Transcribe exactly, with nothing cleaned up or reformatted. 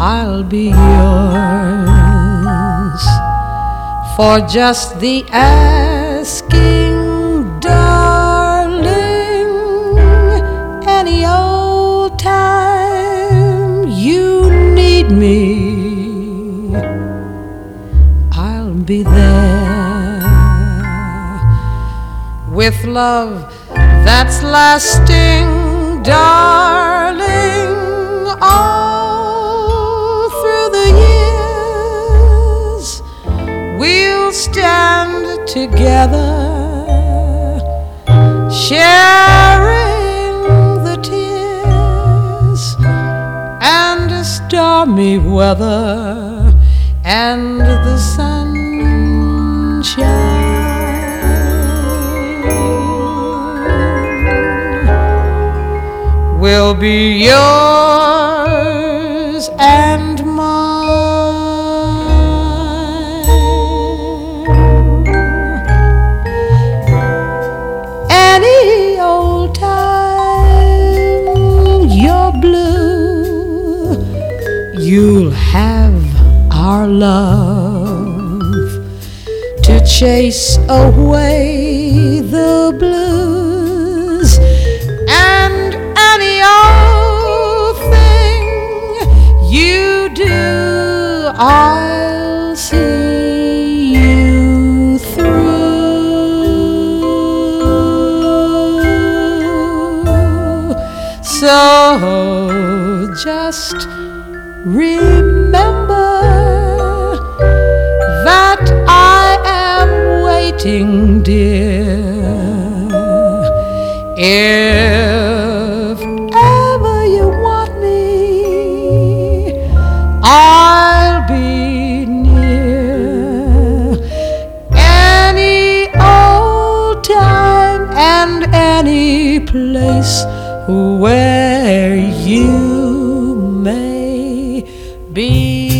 I'll be yours for just the asking, darling. Any old time you need me, I'll be there with love that's lasting, darling. All through the years we'll stand together, sharing the tears and stormy weather and the sunshine. Will be yours and mine. Any old time you're blue, you'll have our love to chase away the blues. And any old thing you do, I'll see you through. So just remember that I am waiting, dear. If ever you want me, I'll be near. Any old time and any place where you may be.